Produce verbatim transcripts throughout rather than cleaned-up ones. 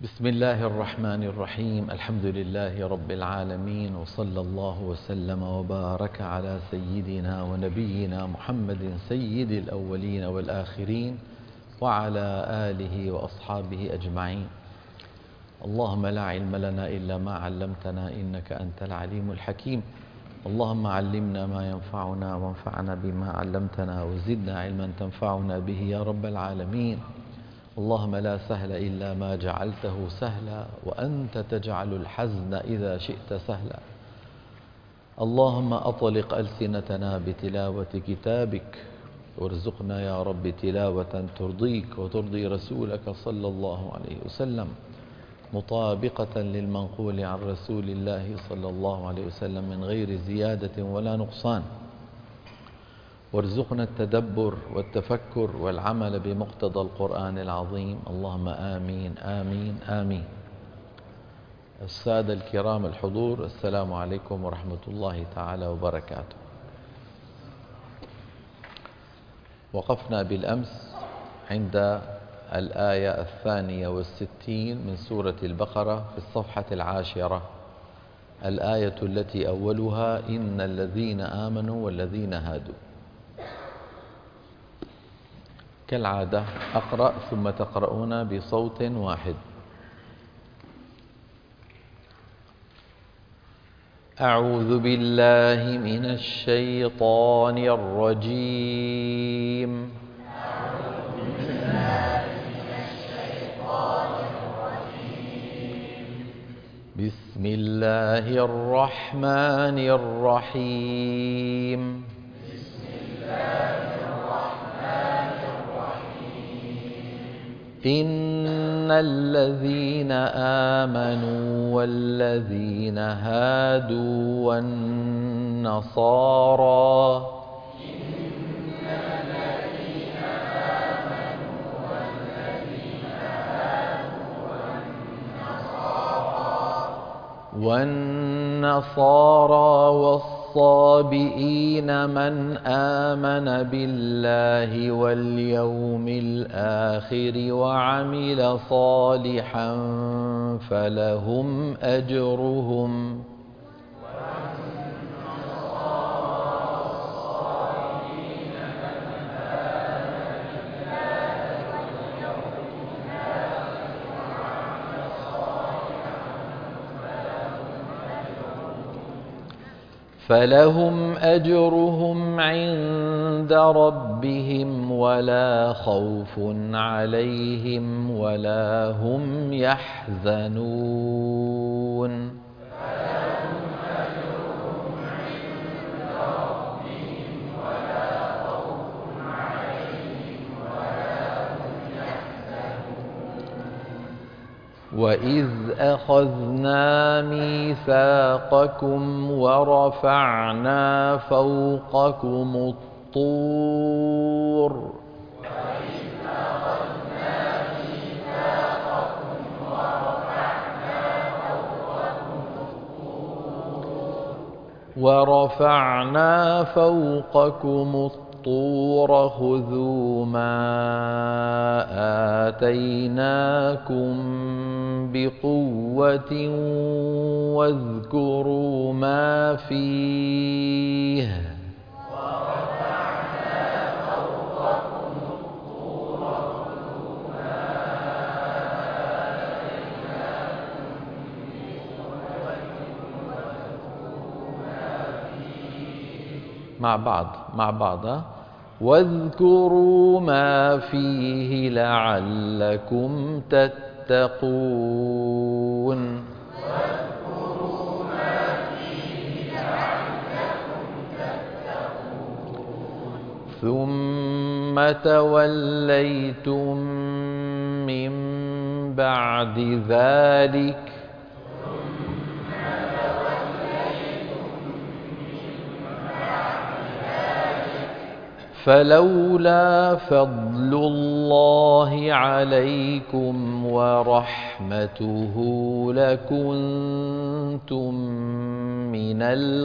بسم الله الرحمن الرحيم. الحمد لله رب العالمين، وصلى الله وسلم وبارك على سيدنا ونبينا محمد سيد الأولين والآخرين وعلى آله وأصحابه أجمعين. اللهم لا علم لنا إلا ما علمتنا إنك أنت العليم الحكيم. اللهم علمنا ما ينفعنا وانفعنا بما علمتنا وزدنا علما تنفعنا به يا رب العالمين. اللهم لا سهل إلا ما جعلته سهلا، وأنت تجعل الحزن إذا شئت سهلا. اللهم أطلق ألسنتنا بتلاوة كتابك، وارزقنا يا رب تلاوة ترضيك وترضي رسولك صلى الله عليه وسلم، مطابقة للمنقول عن رسول الله صلى الله عليه وسلم من غير زيادة ولا نقصان. وارزقنا التدبر والتفكر والعمل بمقتضى القرآن العظيم. اللهم آمين آمين آمين. السادة الكرام الحضور، السلام عليكم ورحمة الله تعالى وبركاته. وقفنا بالأمس عند الآية الثانية والستين من سورة البقرة في الصفحة العاشرة، الآية التي أولها إن الذين آمنوا والذين هادوا. كالعادة أقرأ ثم تقرؤون بصوت واحد. أعوذ بالله من الشيطان الرجيم. أعوذ بالله من الشيطان الرجيم. بسم الله الرحمن الرحيم. بسم الله الرحمن الرحيم. إن الذين آمنوا والذين هادوا والنصارى إن الذين آمنوا والذين هادوا والنصارى والنصارى والصابئين من آمن بالله واليوم الآخر وعمل صالحا فلهم أجرهم فلهم أجرهم عند ربهم ولا خوف عليهم ولا هم يحزنون. فلهم أجرهم عند ربهم ولا خوف عليهم ولا هم يحزنون. وإذ أخذنا ميثاقكم ورفعنا فوقكم الطور وإذ أخذنا ميثاقكم ورفعنا فوقكم الطور ورفعنا فوقكم الطور خذوا ما آتيناكم بقوة واذكروا ما فيه ورفعنا فوقكم الطور خذوا ما آتيناكم بقوة واذكروا ما فيه. مع بعض مع بعض ها؟ واذكروا ما فيه لعلكم تتقون. واذكروا ما فيه لعلكم تتقون. ثم توليتم من بعد ذلك فلولا فضل الله عليكم ورحمته لكنتم من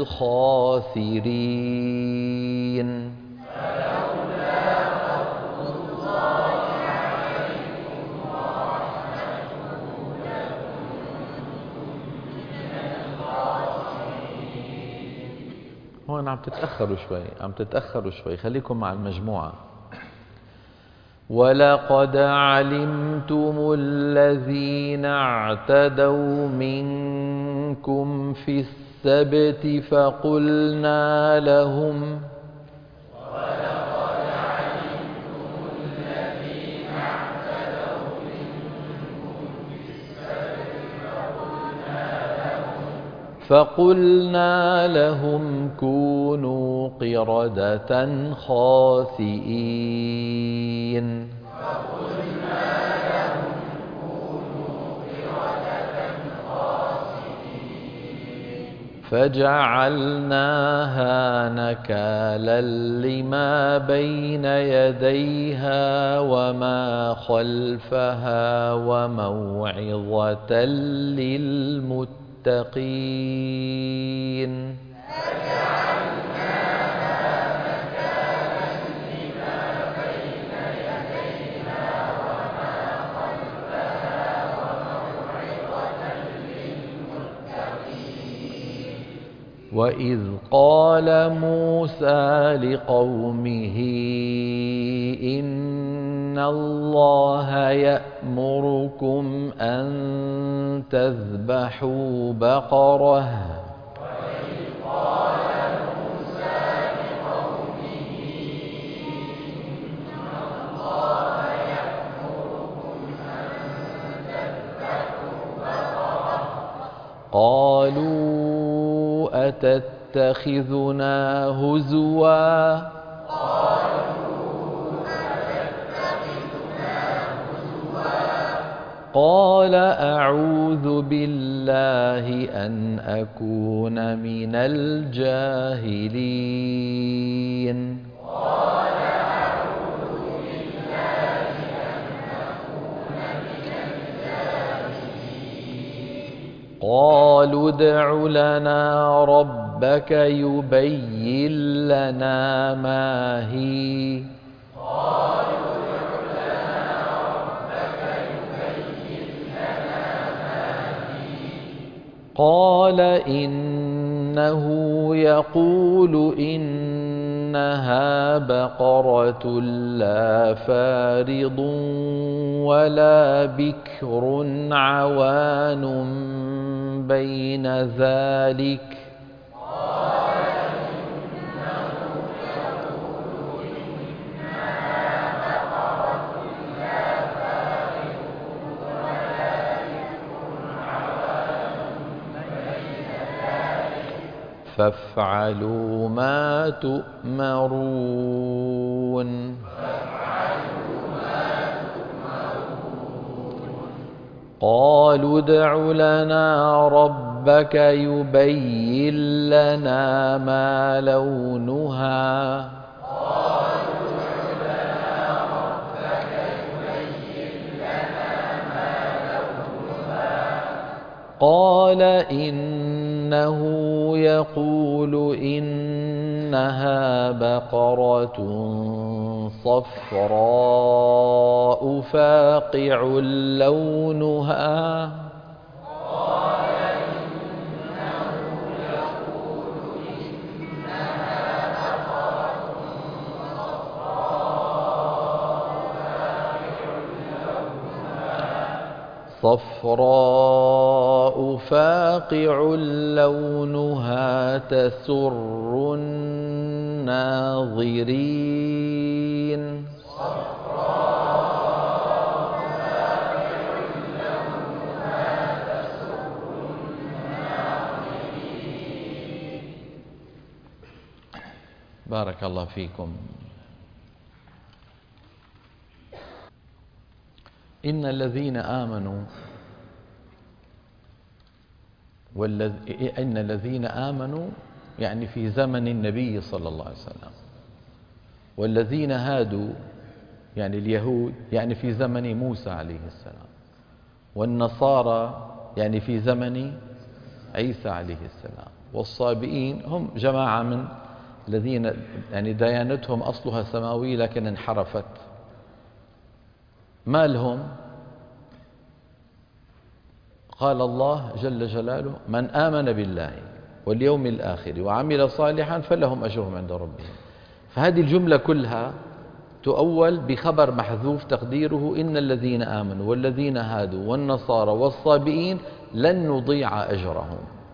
الخاسرين. فلولا فضل الله عليكم ورحمته هون عم تتأخروا شوي، عم تتأخروا شوي، خليكم مع المجموعة. ولقد علمتم الذين اعتدوا منكم في السبت فقلنا لهم فقلنا لهم كونوا قردة خاسئين فقلنا لهم كونوا قردة خاسئين فجعلناها نكالا لما بين يديها وما خلفها وموعظة للمتقين المتقين. فجعلناها نكالا لما بين يديها وما خلفها وموعظة للمتقين. وإذ قال موسى لقومه إن الله يأمركم أن تذبحوا بقرة وإذ قال موسى لقومه إن الله يأمركم أن تذبحوا بقرة قالوا أتتخذنا هزوا قال أعوذ بالله أن أكون من الجاهلين قال أعوذ بالله أن أكون من الجاهلين. قالوا ادع لنا ربك يبين لنا ما هي قال إنه يقول إنها بقرة لا فارض ولا بكر عوان بين ذلك فافعلوا ما تؤمرون قالوا ادع لنا ربك يبين لنا ما لونها قال إنه يقول إنها بقرة صفراء فاقع لونها صفراء فاقع لونها تسر الناظرين بارك الله فيكم. إن الذين آمنوا والذ... إن الذين آمنوا يعني في زمن النبي صلى الله عليه وسلم، والذين هادوا يعني اليهود يعني في زمن موسى عليه السلام، والنصارى يعني في زمن عيسى عليه السلام، والصابئين هم جماعة من الذين يعني ديانتهم أصلها سماوي لكن انحرفت. ما لهم؟ قال الله جل جلاله من آمن بالله واليوم الآخر وعمل صالحا فلهم أجرهم عند ربهم. فهذه الجملة كلها تؤول بخبر محذوف تقديره إن الذين آمنوا والذين هادوا والنصارى والصابئين لن نضيع أجرهم،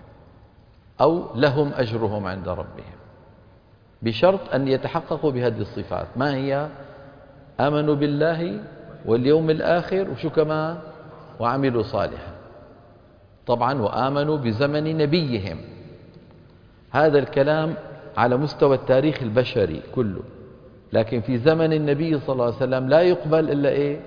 أو لهم أجرهم عند ربهم، بشرط أن يتحققوا بهذه الصفات. ما هي؟ آمنوا بالله واليوم الآخر، وشو كمان؟ وعملوا صالحا. طبعا وآمنوا بزمن نبيهم. هذا الكلام على مستوى التاريخ البشري كله، لكن في زمن النبي صلى الله عليه وسلم لا يقبل إلا إيه؟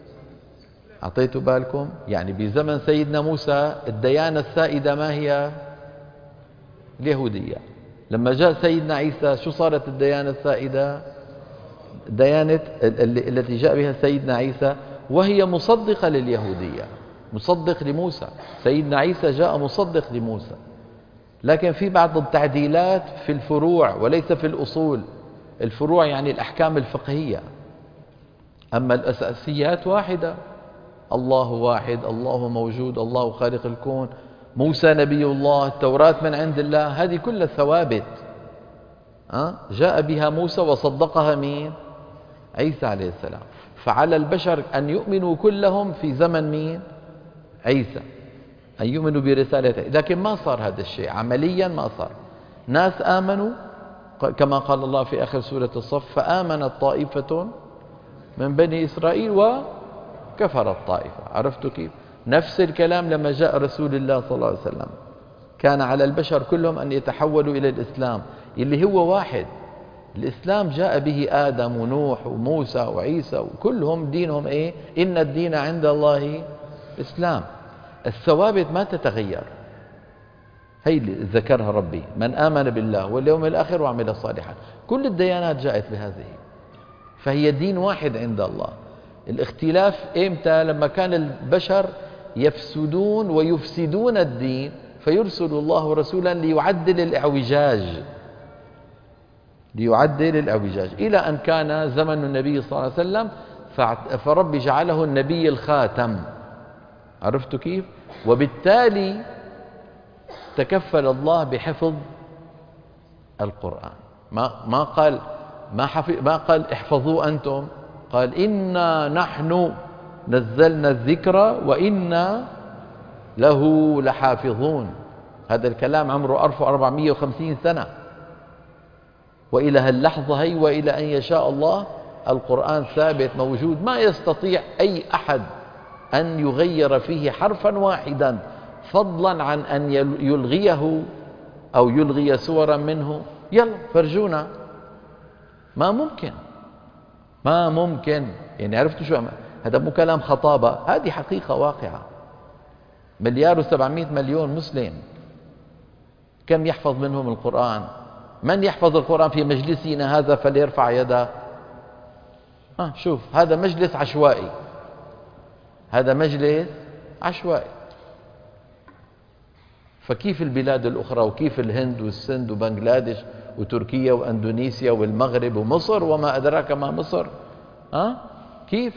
أعطيتوا بالكم؟ يعني بزمن سيدنا موسى الديانة السائدة ما هي؟ اليهودية. لما جاء سيدنا عيسى شو صارت الديانة السائدة؟ ديانة التي جاء بها سيدنا عيسى، وهي مصدقة لليهودية، مصدق لموسى. سيدنا عيسى جاء مصدق لموسى، لكن في بعض التعديلات في الفروع وليس في الأصول. الفروع يعني الأحكام الفقهية، أما الأساسيات واحدة. الله واحد، الله موجود، الله خالق الكون، موسى نبي الله، التوراة من عند الله، هذه كلها ثوابت أه؟ جاء بها موسى وصدقها مين؟ عيسى عليه السلام. فعلى البشر أن يؤمنوا كلهم في زمن مين؟ عيسى، أن يؤمنوا برسالته. لكن ما صار هذا الشيء عمليا، ما صار. ناس آمنوا كما قال الله في آخر سورة الصف فآمنت طائفة من بني إسرائيل وكفرت طائفة. عرفتوا كيف؟ نفس الكلام لما جاء رسول الله صلى الله عليه وسلم، كان على البشر كلهم أن يتحولوا إلى الإسلام اللي هو واحد. الإسلام جاء به آدم ونوح وموسى وعيسى، وكلهم دينهم إيه؟ إن الدين عند الله الإسلام. الثوابت ما تتغير، هي اللي ذكرها ربي: من آمن بالله واليوم الآخر وعمل صالحا. كل الديانات جاءت بهذه، فهي دين واحد عند الله. الاختلاف إمتى؟ لما كان البشر يفسدون ويفسدون الدين، فيرسل الله رسولا ليعدل الإعوجاج، ليعدل الإعوجاج، إلى أن كان زمن النبي صلى الله عليه وسلم فرب جعله النبي الخاتم. عرفتوا كيف؟ وبالتالي تكفل الله بحفظ القرآن. ما ما قال ما حفظ ما قال احفظوه أنتم، قال إنا نحن نزلنا الذكر وإنا له لحافظون. هذا الكلام عمره ألف وأربعمئة وخمسين سنة، وإلى هاللحظة هي وإلى أن يشاء الله القرآن ثابت موجود، ما يستطيع أي أحد أن يغير فيه حرفا واحدا، فضلا عن أن يلغيه أو يلغي سورا منه. يلا فرجونا. ما ممكن، ما ممكن. يعني عرفتوا شو هذا؟ مو كلام خطابة، هذه حقيقة واقعة. مليار وسبعمئة مليون مسلم، كم يحفظ منهم القرآن؟ من يحفظ القرآن في مجلسنا هذا فليرفع يده. آه شوف، هذا مجلس عشوائي، هذا مجلس عشوائي. فكيف البلاد الأخرى؟ وكيف الهند والسند وبنغلاديش وتركيا وأندونيسيا والمغرب ومصر وما أدراك ما مصر؟ أه؟ كيف؟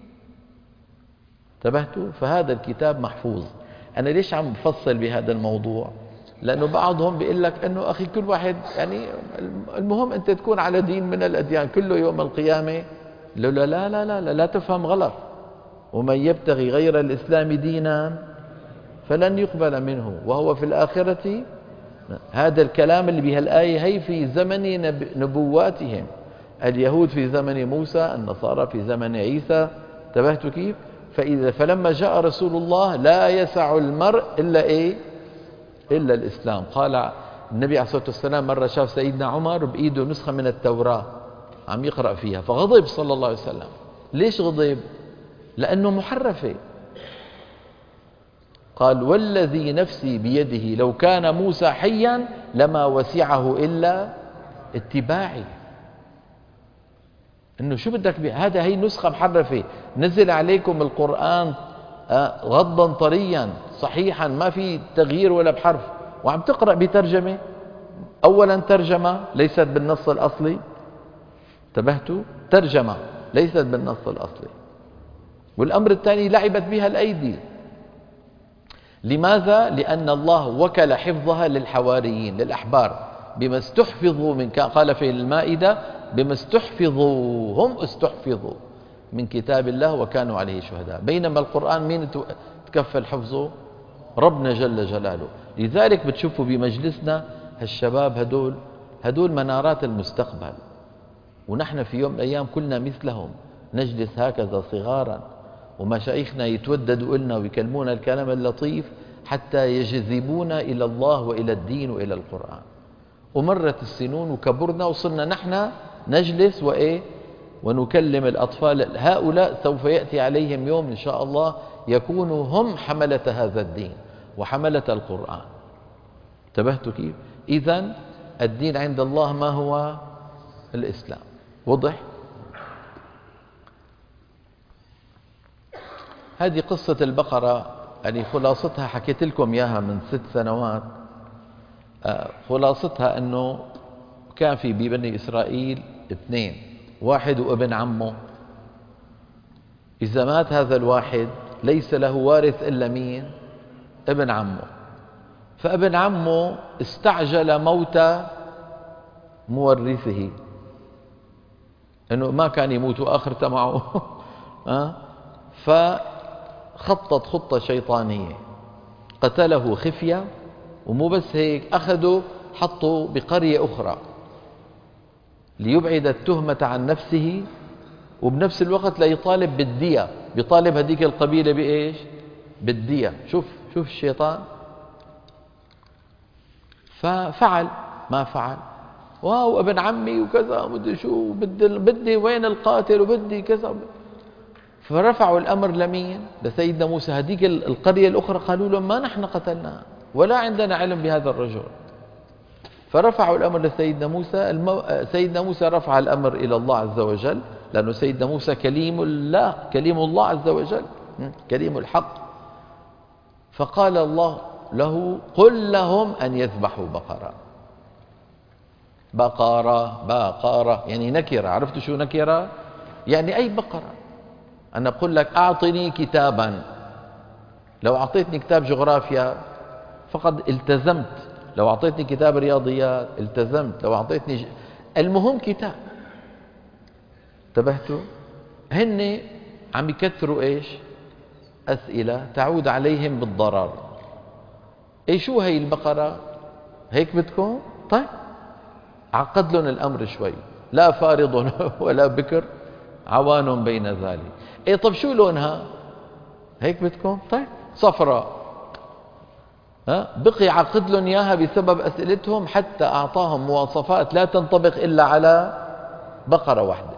انتبهتوا؟ فهذا الكتاب محفوظ. أنا ليش عم بفصل بهذا الموضوع؟ لأنه بعضهم بيقول لك أنه أخي كل واحد يعني المهم أنت تكون على دين من الأديان كله يوم القيامة. لا لا لا لا لا, لا, لا تفهم غلط. ومن يبتغي غير الإسلام دينا فلن يقبل منه وهو في الآخرة. هذا الكلام اللي بها الآية هي في زمن نبواتهم، اليهود في زمن موسى، النصارى في زمن عيسى. انتبهتوا كيف؟ فإذا فلما جاء رسول الله لا يسع المرء إلا إيه؟ إلا الإسلام. قال النبي عليه الصلاة والسلام مرة شاف سيدنا عمر بإيده نسخة من التوراة عم يقرأ فيها، فغضب صلى الله عليه وسلم. ليش غضب؟ لأنه محرفة. قال والذي نفسي بيده لو كان موسى حيا لما وسعه إلا اتباعي. إنه شو بدك بي؟ هذا هي نسخة محرفة، نزل عليكم القرآن غضا طريا صحيحا ما في تغيير ولا بحرف، وعم تقرأ بترجمة. أولا ترجمة ليست بالنص الأصلي، انتبهتوا؟ ترجمة ليست بالنص الأصلي. والأمر الثاني لعبت بها الأيدي. لماذا؟ لأن الله وكل حفظها للحواريين للأحبار بما استحفظوا من، قال في المائدة بما استحفظوا، هم استحفظوا من كتاب الله وكانوا عليه شهداء. بينما القرآن مين تكفل حفظه؟ ربنا جل جلاله. لذلك بتشوفوا بمجلسنا هالشباب هدول هدول منارات المستقبل، ونحن في يوم من الأيام كلنا مثلهم، نجلس هكذا صغارا ومشايخنا يتوددوا لنا ويكلمونا الكلام اللطيف حتى يجذبونا إلى الله وإلى الدين وإلى القرآن. ومرت السنون وكبرنا وصلنا نحن نجلس وإيه ونكلم الأطفال. هؤلاء سوف يأتي عليهم يوم إن شاء الله يكونوا هم حملة هذا الدين وحملة القرآن. انتبهتوا كيف؟ إذن الدين عند الله ما هو؟ الإسلام. وضح؟ هذه قصة البقرة يعني خلاصتها حكيت لكم إياها من ست سنوات. خلاصتها أنه كان في ببني إسرائيل اثنين، واحد وابن عمه. إذا مات هذا الواحد ليس له وارث إلا مين؟ ابن عمه. فابن عمه استعجل موت مورثه، أنه ما كان يموت وآخرته معه فخطط خطة شيطانية، قتله خفية. ومو بس هيك، أخذوا حطوا بقرية أخرى ليبعد التهمة عن نفسه، وبنفس الوقت لا يطالب بالدية، بيطالب هذيك القبيلة بإيش؟ بالدية. شوف شوف الشيطان. ففعل ما فعل، واو ابن عمي وكذا بدي شو بدي بدي وين القاتل وبدي كذا. فرفعوا الأمر لمين؟ لسيدنا موسى. هذيك القرية الأخرى قالوا له ما نحن قتلناه ولا عندنا علم بهذا الرجل. فرفعوا الأمر لسيدنا موسى. المو... سيدنا موسى رفع الأمر إلى الله عز وجل، لأنه سيدنا موسى كليم الله، كليم الله عز وجل، كليم الحق. فقال الله له قل لهم أن يذبحوا بقرة. بقرة بقرة يعني نكرة. عرفتوا شو نكرة؟ يعني أي بقرة. أنا أقول لك أعطني كتابا، لو أعطيتني كتاب جغرافيا فقد التزمت، لو أعطيتني كتاب رياضيات التزمت، لو أعطيتني ج... المهم كتاب. انتبهتوا؟ هن عم يكثروا إيش؟ أسئلة تعود عليهم بالضرر. إيه شو هي البقرة؟ هيك بدكم؟ طيب عقد لهم الأمر شوي، لا فارض ولا بكر عوان بين ذلك. إيه طب شو لونها؟ هيك بدكم؟ طيب صفراء. ها بقي عقد لهم إياها بسبب أسئلتهم حتى أعطاهم مواصفات لا تنطبق إلا على بقرة واحدة.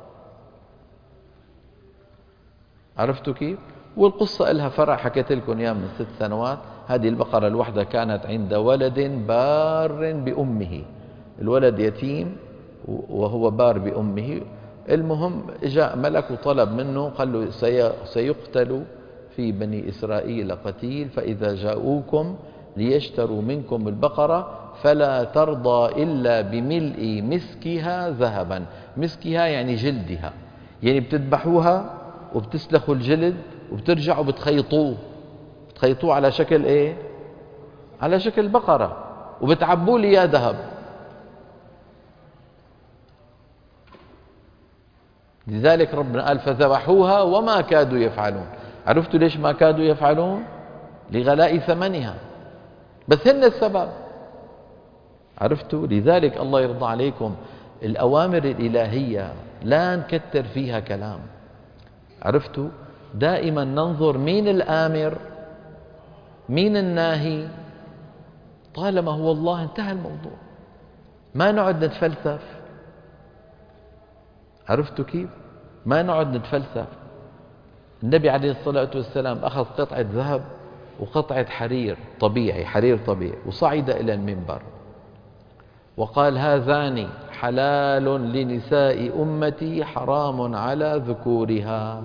عرفتوا كيف؟ والقصة لها فرع حكيت لكم إياه من ست سنوات. هذه البقرة الواحدة كانت عند ولد بار بأمه، الولد يتيم وهو بار بأمه. المهم جاء ملك وطلب منه، قال له سيقتل في بني إسرائيل قتيل، فإذا جاءوكم ليشتروا منكم البقرة فلا ترضى إلا بملء مسكها ذهبا. مسكها يعني جلدها، يعني بتذبحوها وبتسلخوا الجلد وبترجعوا بتخيطوه، بتخيطوه على شكل ايه؟ على شكل بقرة، وبتعبوا لي يا ذهب. لذلك ربنا قال فذبحوها وما كادوا يفعلون. عرفتوا ليش ما كادوا يفعلون؟ لغلاء ثمنها، بس هن السبب. عرفتوا؟ لذلك الله يرضى عليكم الأوامر الإلهية لا نكتر فيها كلام. عرفتوا؟ دائما ننظر مين الآمر مين الناهي، طالما هو الله انتهى الموضوع، ما نقعد نتفلسف. عرفتوا كيف؟ ما نقعد نتفلسف. النبي عليه الصلاة والسلام أخذ قطعة ذهب وقطعة حرير طبيعي، حرير طبيعي، وصعد إلى المنبر وقال هذان حلال لنساء أمتي حرام على ذكورها.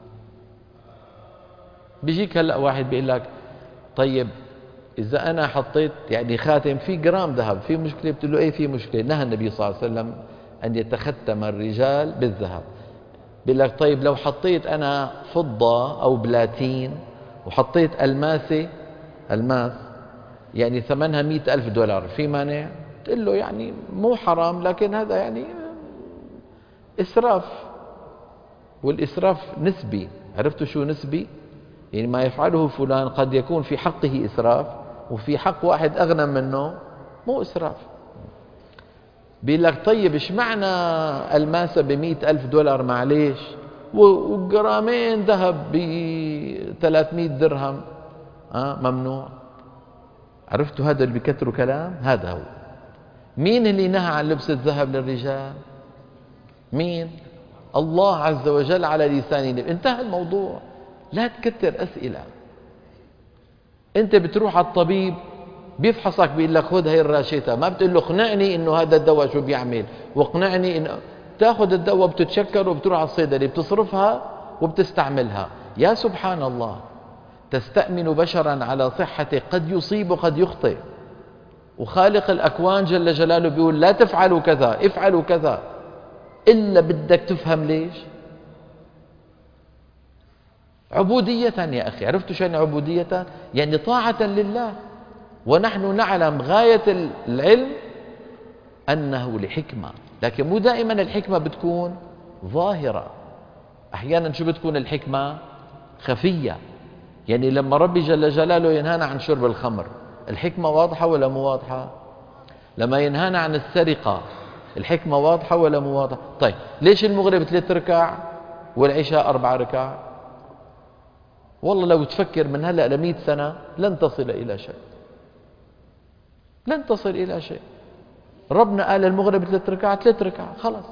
بيجيك هلأ واحد بيقول لك طيب إذا أنا حطيت يعني خاتم في جرام ذهب في مشكلة؟ بتقول له إيه في مشكلة؟ نهى النبي صلى الله عليه وسلم أن يتختم الرجال بالذهب. بيقول لك طيب لو حطيت أنا فضة أو بلاتين وحطيت ألماسة ألماس يعني ثمنها مئة ألف دولار، في مانع؟ تقول له يعني مو حرام، لكن هذا يعني إسراف، والإسراف نسبي. عرفتوا شو نسبي؟ يعني ما يفعله فلان قد يكون في حقه إسراف، وفي حق واحد أغنى منه مو إسراف. بيقول لك طيب إيش معنى ألماسة بمئة ألف دولار معليش وجرامين ذهب بثلاثمئة درهم؟ آه ممنوع. عرفتوا هذا اللي بيكتروا كلام؟ هذا هو. مين اللي نهى عن لبس الذهب للرجال؟ مين؟ الله عز وجل على لسان النبي. انتهى الموضوع. لا تكتر أسئلة. انت بتروح على الطبيب بيفحصك بيقول لك خذ هي الراشته، ما بتقول له اقنعني انه هذا الدواء شو بيعمل واقنعني انه تاخذ الدواء بتتشكر وبتروح على الصيدلي بتصرفها وبتستعملها. يا سبحان الله، تستأمن بشرا على صحته قد يصيب وقد يخطئ، وخالق الأكوان جل جلاله بيقول لا تفعلوا كذا افعلوا كذا، إلا بدك تفهم ليش. عبودية يا أخي. عرفتوا شو يعني عبودية؟ يعني طاعة لله. ونحن نعلم غاية العلم أنه لحكمة، لكن مو دائما الحكمة بتكون ظاهرة. أحيانا شو بتكون الحكمة؟ خفية. يعني لما ربي جل جلاله ينهانا عن شرب الخمر، الحكمة واضحة ولا مو واضحة؟ لما ينهانا عن السرقة، الحكمة واضحة ولا مو واضحة؟ طيب ليش المغرب ثلاث ركع والعشاء أربع ركع؟ والله لو تفكر من هلأ لمئة سنة لن تصل إلى شيء، لن تصل إلى شيء. ربنا قال المغرب ثلاث ركع ثلاث ركع خلص،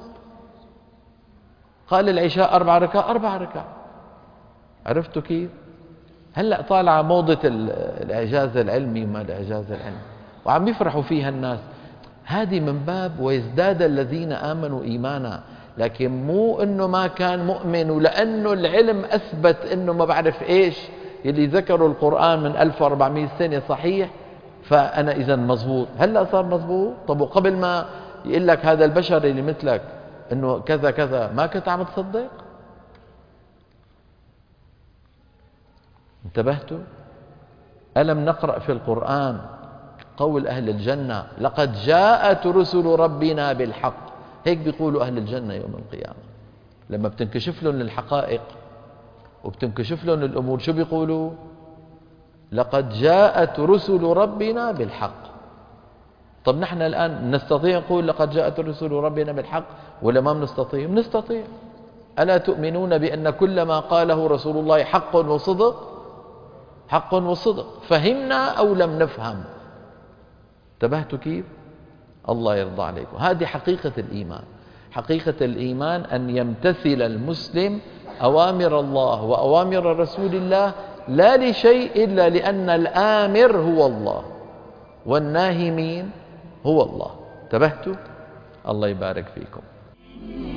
قال العشاء أربع ركع أربع ركع. عرفتوا كيف؟ هلأ طالعة موضة الإعجاز العلمي وما الإعجاز العلمي، وعم يفرحوا فيها الناس. هذه من باب ويزداد الذين آمنوا إيمانا، لكن مو إنه ما كان مؤمن ولأنه العلم أثبت إنه ما بعرف إيش اللي ذكروا القرآن من ألف وأربعمئة سنة صحيح فأنا إذا مزبوط. هلأ صار مزبوط. طب وقبل ما يقول لك هذا البشر اللي مثلك إنه كذا كذا ما كنت عم تصدق؟ انتبهتوا؟ ألم نقرأ في القرآن قول أهل الجنة لقد جاءت رسل ربنا بالحق؟ هيك بيقولوا أهل الجنة يوم القيامة لما بتنكشف لهم الحقائق وبتنكشف لهم الأمور. شو بيقولوا؟ لقد جاءت رسل ربنا بالحق. طب نحن الآن نستطيع نقول لقد جاءت رسل ربنا بالحق ولا ما بنستطيع؟ بنستطيع. ألا تؤمنون بأن كل ما قاله رسول الله حق وصدق؟ حق وصدق. فهمنا أو لم نفهم؟ انتبهتوا كيف؟ الله يرضى عليكم. هذه حقيقة الإيمان. حقيقة الإيمان أن يمتثل المسلم أوامر الله وأوامر رسول الله لا لشيء إلا لأن الآمر هو الله والناهي مين؟ هو الله. انتبهتوا؟ الله يبارك فيكم.